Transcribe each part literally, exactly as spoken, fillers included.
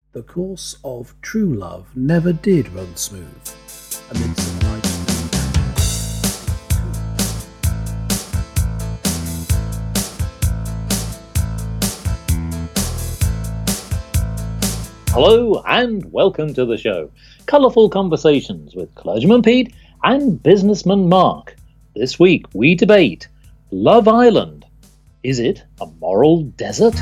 The course of true love never did run smooth. Amid some light. Hello and welcome to the show. Colourful conversations with Clergyman Pete and Businessman Mark. This week we debate Love Island. Is it a moral desert?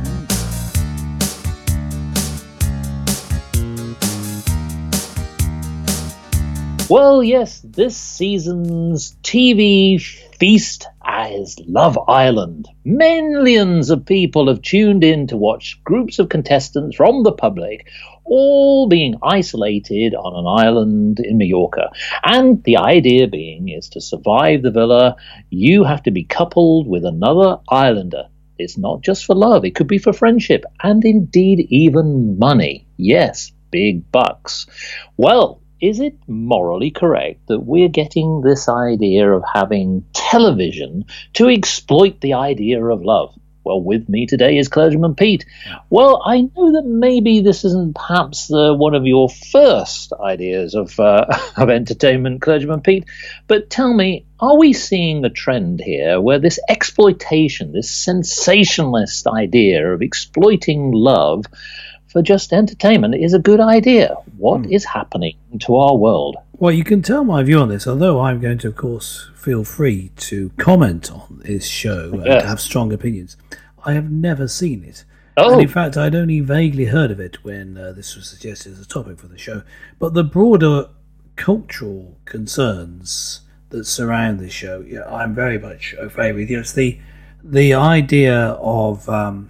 Well, yes, this season's T V feast is Love Island. Millions of people have tuned in to watch groups of contestants from the public all being isolated on an island in Mallorca. And the idea being is to survive the villa, you have to be coupled with another islander. It's not just for love, it could be for friendship and indeed even money. Yes, big bucks. Well, is it morally correct that we're getting this idea of having television to exploit the idea of love? Well, with me today is Clergyman Pete. Well, I know that maybe this isn't perhaps uh, one of your first ideas of, uh, of entertainment, Clergyman Pete, but tell me, are we seeing a trend here where this exploitation, this sensationalist idea of exploiting love for just entertainment is a good idea? What mm. is happening to our world? Well, you can tell my view on this, although I'm going to, of course, feel free to comment on this show and yes. have strong opinions. I have never seen it. Oh. And in fact, I'd only vaguely heard of it when uh, this was suggested as a topic for the show. But the broader cultural concerns that surround this show, yeah, I'm very much okay with. You know, it's the, the idea of Um,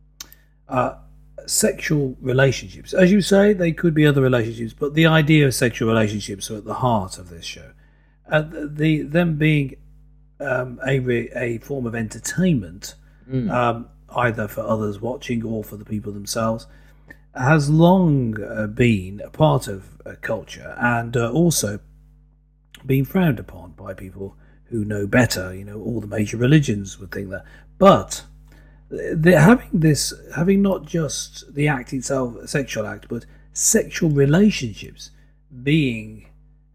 uh, sexual relationships. As you say, they could be other relationships, but the idea of sexual relationships are at the heart of this show. Uh, the them being um, a a form of entertainment, mm. um, either for others watching or for the people themselves, has long uh, been a part of uh, culture and uh, also been frowned upon by people who know better. You know, all the major religions would think that, but The, having this, having not just the act itself, a sexual act, but sexual relationships being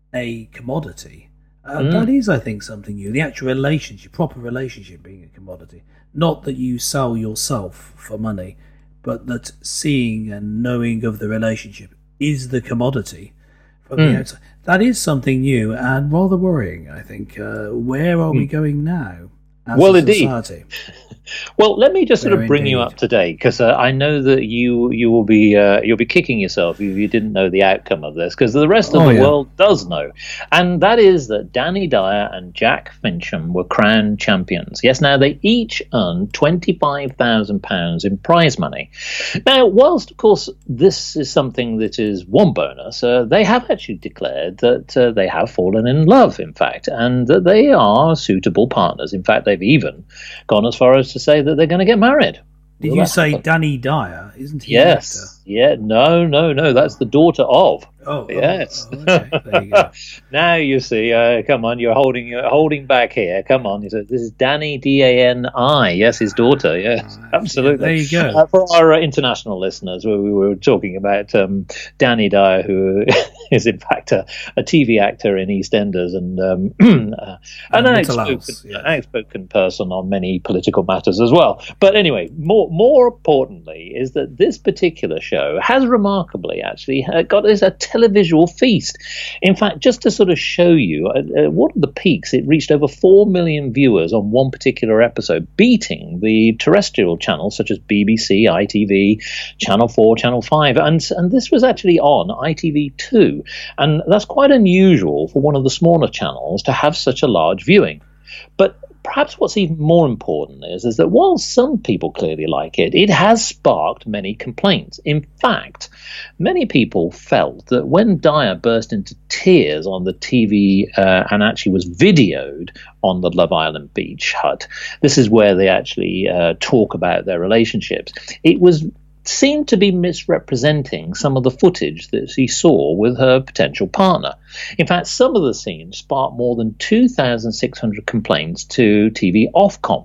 a commodity, uh, mm. that is, I think, something new. The actual relationship, proper relationship being a commodity. Not that you sell yourself for money, but that seeing and knowing of the relationship is the commodity from mm. the outside. That is something new and rather worrying, I think. Uh, where are mm. we going now as well, a indeed. society? Well, let me just sort Very of bring indeed. you up to date, because uh, I know that you you will be uh, you'll be kicking yourself if you didn't know the outcome of this, because the rest of oh, the yeah. world does know, and that is that Danny Dyer and Jack Fincham were crowned champions. Yes, now they each earned twenty-five thousand pounds in prize money. Now, whilst of course this is something that is one bonus, uh, they have actually declared that uh, they have fallen in love, in fact, and that they are suitable partners. In fact, they've even gone as far as to say that they're going to get married. Did Will you that say happen? Danny Dyer? Isn't he? Yes. Yeah. No. No. No. That's the daughter of. Oh. Yes. Oh, okay. There you go. Now you see. Uh, come on, you're holding you're holding back here. Come on. This is Danny D A N I. Yes, his daughter. Yes, Oh, absolutely. there you go. Uh, for our uh, international listeners, where we were talking about um, Danny Dyer, who is in fact a, a T V actor in EastEnders and um, uh, an Uh, outspoken, House, yes. outspoken person on many political matters as well. But anyway, more more importantly is that this particular show has remarkably actually uh, got us a televisual feast. In fact, just to sort of show you uh, uh, what are the peaks, it reached over four million viewers on one particular episode, beating the terrestrial channels such as B B C, I T V, Channel four, Channel five, and and this was actually on I T V two, and that's quite unusual for one of the smaller channels to have such a large viewing. But perhaps what's even more important is, is that while some people clearly like it, it has sparked many complaints. In fact, many people felt that when Dyer burst into tears on the T V uh, and actually was videoed on the Love Island beach hut, this is where they actually uh, talk about their relationships, it was seemed to be misrepresenting some of the footage that she saw with her potential partner. In fact, some of the scenes sparked more than two thousand six hundred complaints to T V Ofcom.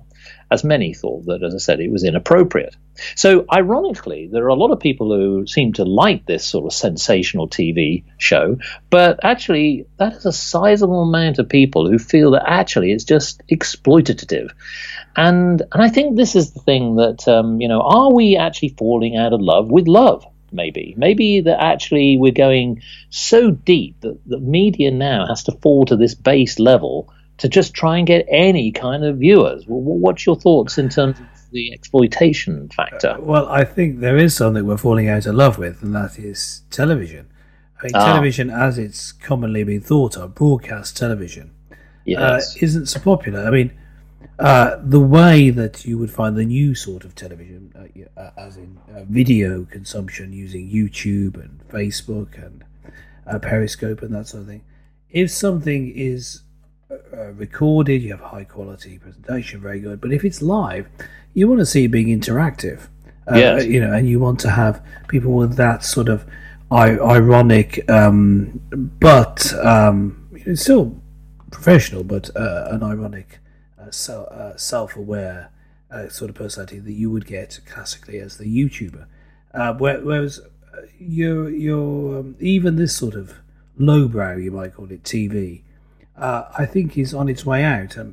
as many thought that, as I said, it was inappropriate. So, ironically, there are a lot of people who seem to like this sort of sensational T V show, but actually, that is a sizable amount of people who feel that actually it's just exploitative. And and I think this is the thing that, um, you know, are we actually falling out of love with love? Maybe. Maybe that actually we're going so deep that the media now has to fall to this base level to just try and get any kind of viewers. What's your thoughts in terms of the exploitation factor? Uh, well, I think there is something we're falling out of love with, and that is television. I mean, ah. television, as it's commonly been thought of, broadcast television, yes. uh, isn't so popular. I mean, uh, the way that you would find the new sort of television, uh, as in uh, video consumption using YouTube and Facebook and uh, Periscope and that sort of thing, if something is Uh, recorded, you have high quality presentation, very good. But if it's live, you want to see it being interactive, uh, yes. you know, and you want to have people with that sort of I- ironic, um, but um, it's still professional, but uh, an ironic, uh, self uh, self-aware uh, sort of personality that you would get classically as the YouTuber. Uh, whereas your your um, even this sort of lowbrow, you might call it, T V. Uh, I think is on its way out, um,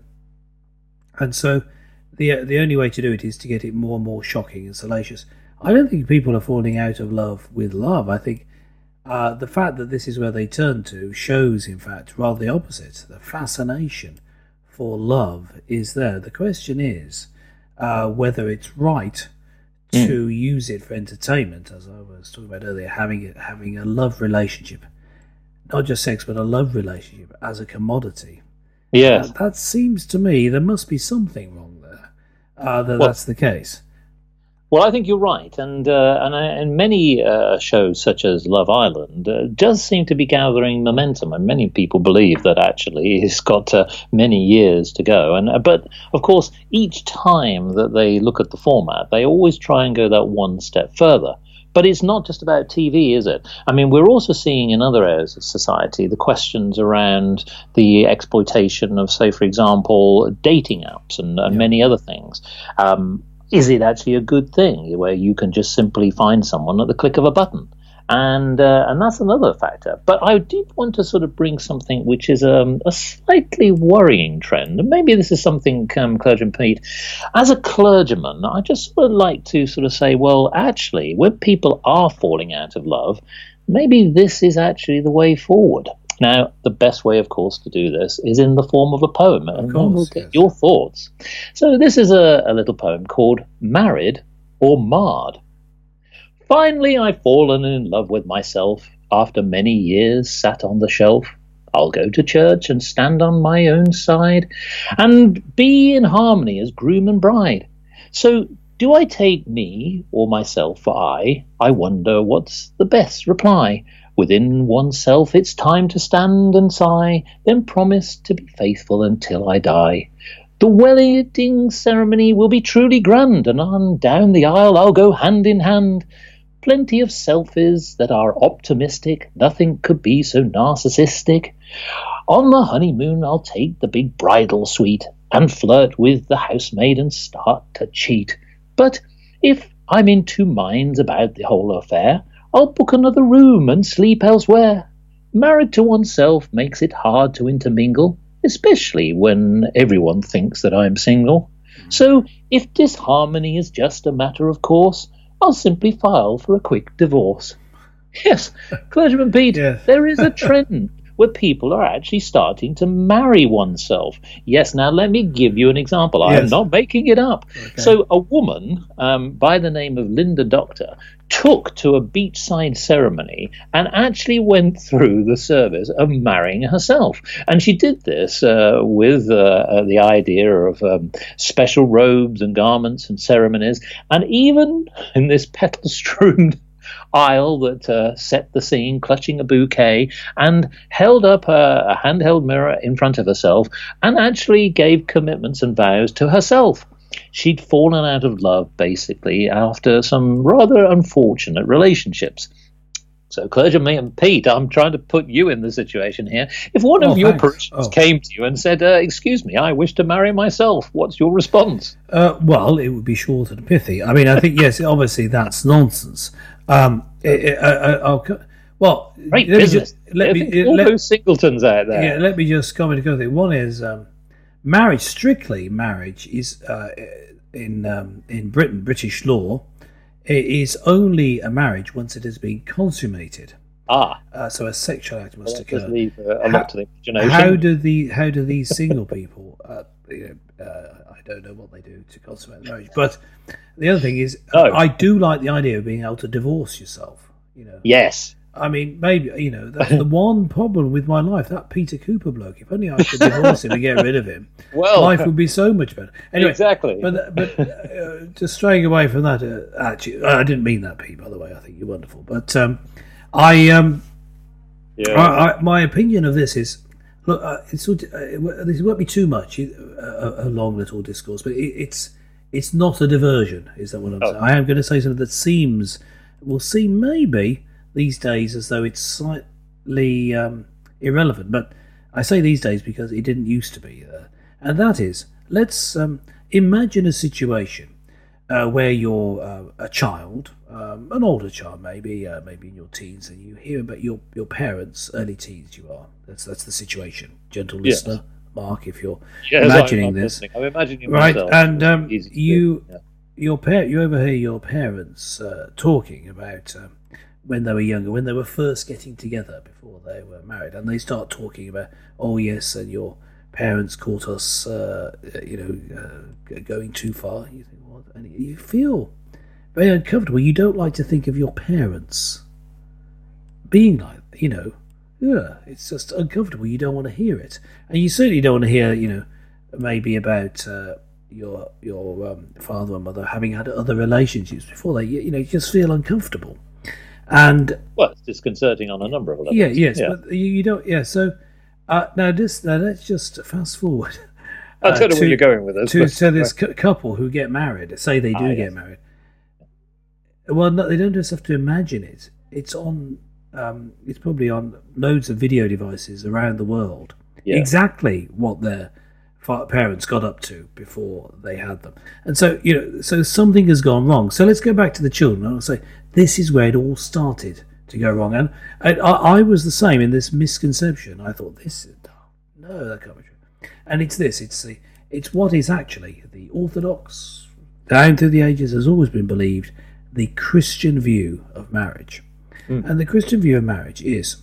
and so the the only way to do it is to get it more and more shocking and salacious. I don't think people are falling out of love with love. I think uh, the fact that this is where they turn to shows, in fact, rather the opposite. The fascination for love is there. The question is uh, whether it's right to mm. use it for entertainment, as I was talking about earlier, having it, having a love relationship. Not just sex, but a love relationship as a commodity. Yes. Uh, that seems to me there must be something wrong there, uh, that well, that's the case. Well, I think you're right. And uh, and, and many uh, shows, such as Love Island, uh, does seem to be gathering momentum. And many people believe that actually it's got uh, many years to go. And uh, But, of course, each time that they look at the format, they always try and go that one step further. But it's not just about T V, is it? I mean, we're also seeing in other areas of society the questions around the exploitation of, say, for example, dating apps and, and yeah. many other things. Um, is it actually a good thing where you can just simply find someone at the click of a button? And uh, and that's another factor. But I did want to sort of bring something which is um, a slightly worrying trend. And maybe this is something, um, Clergyman Pete, as a clergyman, I just would like to sort of say, well, actually, when people are falling out of love, maybe this is actually the way forward. Now, the best way, of course, to do this is in the form of a poem. And course, we'll get yes. your thoughts. So this is a, a little poem called Married or Marred. Finally, I've fallen in love with myself. After many years sat on the shelf, I'll go to church and stand on my own side and be in harmony as groom and bride. So do I take me or myself for I? I wonder what's the best reply. Within oneself it's time to stand and sigh, then promise to be faithful until I die. The wedding ceremony will be truly grand, and on down the aisle I'll go hand in hand. Plenty of selfies that are optimistic, nothing could be so narcissistic. On the honeymoon I'll take the big bridal suite and flirt with the housemaid and start to cheat. But if I'm in two minds about the whole affair, I'll book another room and sleep elsewhere. Married to oneself makes it hard to intermingle, especially when everyone thinks that I'm single. So if disharmony is just a matter of course, I'll simply file for a quick divorce. Yes, Clergyman Pete, yes. There is a trend where people are actually starting to marry oneself. Yes, now let me give you an example. Yes. I'm not making it up. Okay. So a woman um, by the name of Linda Doctor took to a beachside ceremony and actually went through the service of marrying herself. And she did this uh, with uh, uh, the idea of um, special robes and garments and ceremonies. And even in this petal-strewn aisle that uh, set the scene, clutching a bouquet, and held up a, a handheld mirror in front of herself and actually gave commitments and vows to herself. She'd fallen out of love, basically, after some rather unfortunate relationships. So, Clergyman Pete, I'm trying to put you in the situation here. If one of Oh, your thanks. parishioners Oh. came to you and said, uh, excuse me, I wish to marry myself, what's your response? Uh, well, it would be short and pithy. I mean, I think, yes, obviously that's nonsense. Um, it, it, I, I- I'll, co- well, Great let me business. just, let I me, think all let, those singletons out there. yeah, let me just comment a couple of things. One is um, marriage, strictly marriage, is uh, in um, in Britain, British law, it is only a marriage once it has been consummated. Ah, Uh, so a sexual act must well, that occur. does leave uh, a How- lot to the imagination. How do the how do these single people? Uh, you know, uh, I don't know what they do to consummate marriage, but the other thing is, No. I do like the idea of being able to divorce yourself. You know, Yes. I mean, maybe you know that's the one problem with my life. That Peter Cooper bloke. If only I could divorce him and get rid of him, Well, life would be so much better. Anyway, exactly. but but uh, just straying away from that, uh, actually, I didn't mean that, Pete. By the way, I think you're wonderful, but um, I um. yeah. I, I, my opinion of this is, look, uh, it's sort of, uh, this won't be too much, uh, a, a long little discourse, but it, it's it's not a diversion, is that what I'm Oh. saying? I am going to say something that seems, will seem maybe these days as though it's slightly um, irrelevant, but I say these days because it didn't used to be. Uh, and that is, let's um, imagine a situation uh, where you're uh, a child, um, an older child maybe, uh, maybe in your teens, and you hear about your, your parents, early teens you are. That's that's the situation. Gentle Yes. listener, Mark, if you're Yes, imagining I'm, I'm this. listening. I'm imagining Right, myself. and um, Easy to do. you, Yeah. your par- you overhear your parents uh, talking about um, when they were younger, when they were first getting together before they were married, and they start talking about, oh yes, and your parents caught us, uh, you know, uh, going too far. You think, what? And you feel very uncomfortable. You don't like to think of your parents being like, you know, yeah, it's just uncomfortable. You don't want to hear it, and you certainly don't want to hear, you know, maybe about uh, your your um, father and mother having had other relationships before they, you know, you just feel uncomfortable. And Well, it's disconcerting on a number of levels. yeah, yes, Yeah. but you, you don't. Yeah, so uh, now this now let's just fast forward. I uh, don't know to- where you're going with this. to but- so this cou- couple who get married, say they do Ah, get yes. married. Well, no, they don't just have to imagine it. It's on. Um, it's probably on loads of video devices around the world. Yeah. Exactly what their fa- parents got up to before they had them, and so you know, so something has gone wrong. So let's go back to the children. I'll say this is where it all started to go wrong, and I, I, I was the same in this misconception. I thought this, no, that can't be true. And it's this. It's the. It's what is actually the orthodox, down through the ages, has always been believed, the Christian view of marriage. Mm. And the Christian view of marriage is,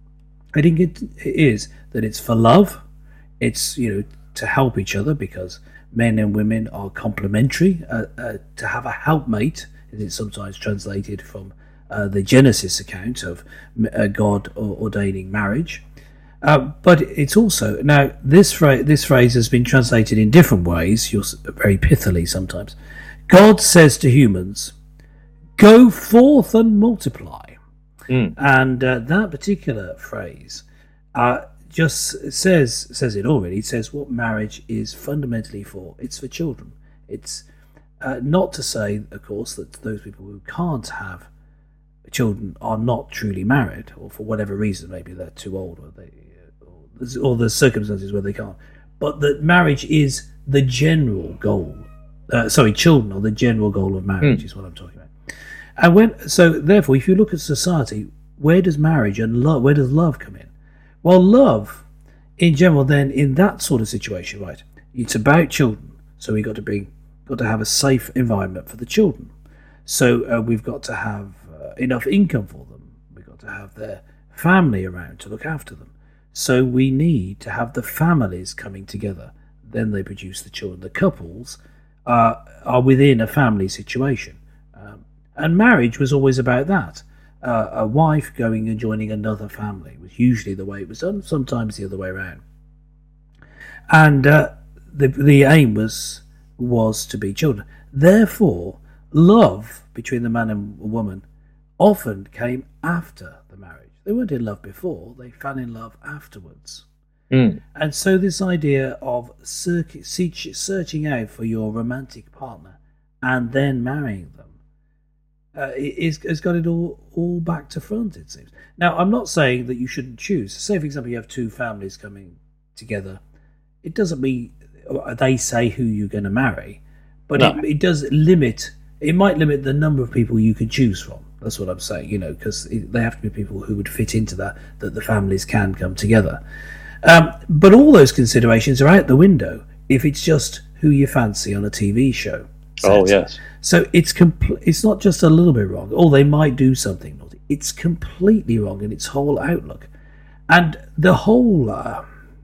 I think it is that it's for love. It's, you know, to help each other because men and women are complementary. Uh, uh, to have a helpmate, as it's sometimes translated from uh, the Genesis account of uh, God ordaining marriage. Uh, but it's also now this phrase. This phrase has been translated in different ways. You're very pithily sometimes. God says to humans, "Go forth and multiply," Mm. and uh, that particular phrase uh, just says says it already. It says what marriage is fundamentally for. It's for children. It's uh, not to say, of course, that those people who can't have children are not truly married, or for whatever reason, maybe they're too old, or they, or, or the circumstances where they can't. But that marriage is the general goal. Uh, sorry, children are the general goal of marriage, Mm. is what I'm talking about. And when, so therefore, if you look at society, where does marriage and love, where does love come in? Well, love, in general, then in that sort of situation, right? It's about children, so we've got to bring, got to have a safe environment for the children. So uh, we've got to have uh, enough income for them. We've got to have their family around to look after them. So we need to have the families coming together. Then they produce the children. The couples uh, are within a family situation. Um, and marriage was always about that. Uh, a wife going and joining another family was usually the way it was done, sometimes the other way around. And uh, the the aim was was to be children. Therefore, love between the man and woman often came after the marriage. They weren't in love before, they fell in love afterwards. Mm. And so this idea of search, search, searching out for your romantic partner and then marrying them uh, is, has got it all, all back to front, it seems. Now, I'm not saying that you shouldn't choose. Say, for example, you have two families coming together. It doesn't mean they say who you're going to marry, but no. it, it does limit, it might limit the number of people you can choose from. That's what I'm saying, you know, because they have to be people who would fit into that, that the families can come together. Um, but all those considerations are out the window if it's just who you fancy on a T V show. Set. Oh, yes. So it's compl- it's not just a little bit wrong. Oh, they might do something naughty. It's completely wrong in its whole outlook. And the whole uh,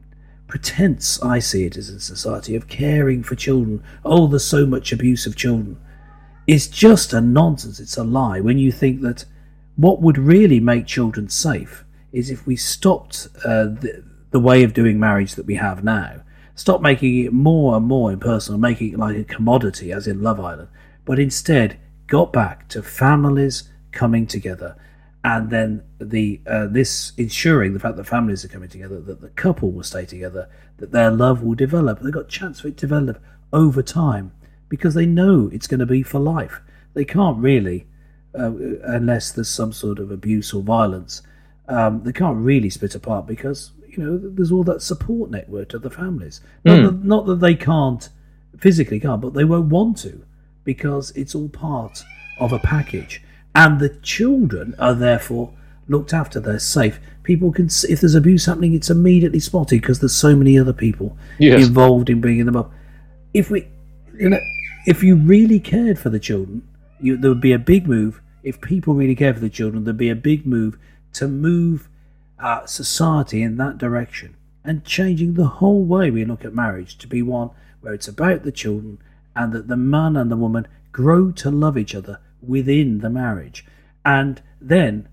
pretense, I see it as in society, of caring for children, oh, there's so much abuse of children, is just a nonsense. It's a lie when you think that what would really make children safe is if we stopped uh, the, the way of doing marriage that we have now, stop making it more and more impersonal, making it like a commodity, as in Love Island, but instead got back to families coming together, and then the uh, this ensuring the fact that families are coming together, that the couple will stay together, that their love will develop. They've got a chance for it to develop over time because they know it's going to be for life. They can't really, uh, unless there's some sort of abuse or violence, um, they can't really split apart because, you know, there's all that support network of the families. Not, Mm. that, not that they can't, physically can't, but they won't want to because it's all part of a package. And the children are therefore looked after. They're safe. People can, if there's abuse happening, it's immediately spotted because there's so many other people Yes. involved in bringing them up. If we, you know, if you really cared for the children, you, there would be a big move. If people really cared for the children, there'd be a big move to move uh, society in that direction and changing the whole way we look at marriage to be one where it's about the children and that the man and the woman grow to love each other within the marriage. And then,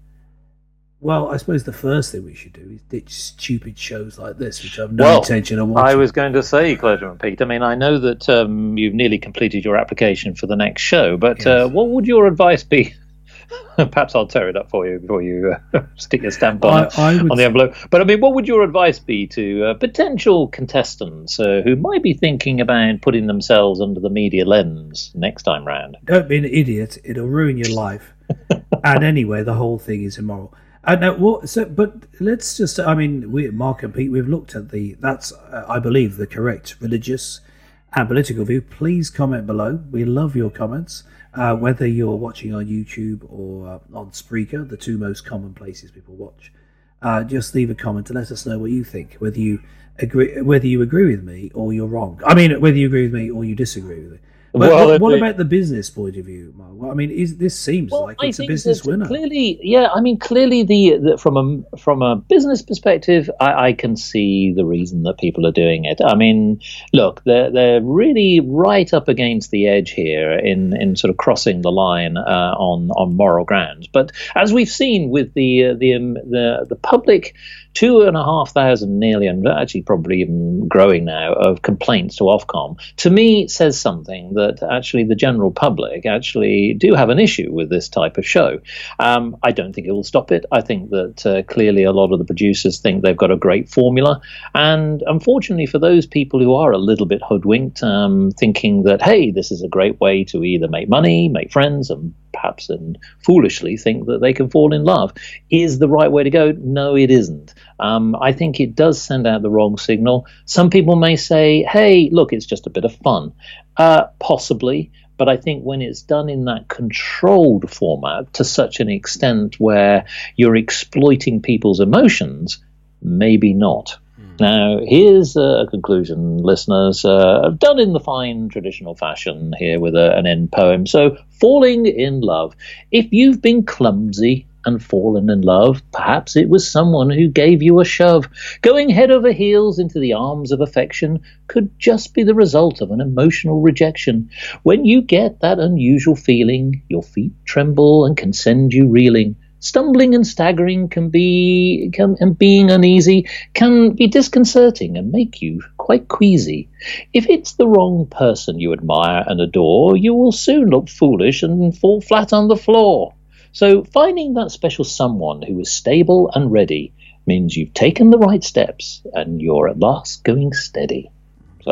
well, I suppose the first thing we should do is ditch stupid shows like this, which I've no well, intention of watching. I was going to say, Clergyman Pete, I mean, I know that um, you've nearly completed your application for the next show, but Yes. uh, what would your advice be? Perhaps I'll tear it up for you before you uh, stick your stamp on, I- it, I would- on the envelope. But I mean, what would your advice be to uh, potential contestants uh, who might be thinking about putting themselves under the media lens next time round? Don't be an idiot. It'll ruin your life. And anyway, the whole thing is immoral. Uh, now, what, so, but let's just, I mean, we, Mark and Pete, we've looked at the, that's, uh, I believe, the correct religious and political view. Please comment below. We love your comments, uh, whether you're watching on YouTube or uh, on Spreaker, the two most common places people watch. Uh, just leave a comment and let us know what you think, whether you agree, whether you agree with me or you're wrong. I mean, whether you agree with me or you disagree with me. But Well, what, what it- about the business point of view, Mark? Well, I mean, is this seems Well, like I it's a think business that winner. Clearly, yeah. I mean, clearly, the, the from a from a business perspective, I, I can see the reason that people are doing it. I mean, look, they're they're really right up against the edge here in, in sort of crossing the line uh, on on moral grounds. But as we've seen with the uh, the um, the the public. Two and a half thousand nearly, and actually probably even growing now, of complaints to Ofcom, to me says something that actually the general public actually do have an issue with this type of show. Um, I don't think it will stop it. I think that uh, clearly a lot of the producers think they've got a great formula. And unfortunately for those people who are a little bit hoodwinked, um, thinking that, hey, this is a great way to either make money, make friends, and perhaps and foolishly think that they can fall in love, is the right way to go? No, it isn't. Um, I think it does send out the wrong signal. Some people may say, hey, look, it's just a bit of fun. Uh, possibly. But I think when it's done in that controlled format to such an extent where you're exploiting people's emotions, maybe not. Now, here's a conclusion, listeners, uh, done in the fine traditional fashion here with a, an end poem. So, falling in love. If you've been clumsy and fallen in love, perhaps it was someone who gave you a shove. Going head over heels into the arms of affection could just be the result of an emotional rejection. When you get that unusual feeling, your feet tremble and can send you reeling. Stumbling and staggering can be, can, and being uneasy can be disconcerting and make you quite queasy. If it's the wrong person you admire and adore, you will soon look foolish and fall flat on the floor. So finding that special someone who is stable and ready means you've taken the right steps and you're at last going steady. So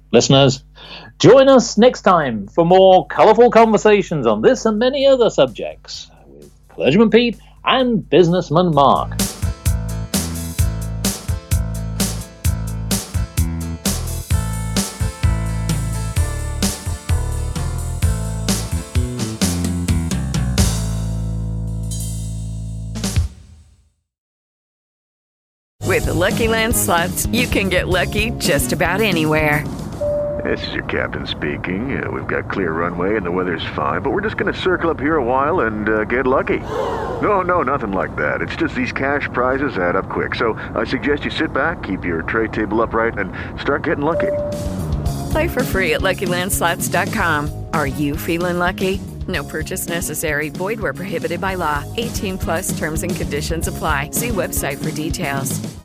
Listeners, join us next time for more colourful conversations on this and many other subjects with Clergyman Pete and Businessman Mark. With the Lucky Land Slots, you can get lucky just about anywhere. This is your captain speaking. Uh, we've got clear runway and the weather's fine, but we're just going to circle up here a while and uh, get lucky. No, no, nothing like that. It's just these cash prizes add up quick. So I suggest you sit back, keep your tray table upright, and start getting lucky. Play for free at Lucky Land Slots dot com. Are you feeling lucky? No purchase necessary. Void where prohibited by law. eighteen plus terms and conditions apply. See website for details.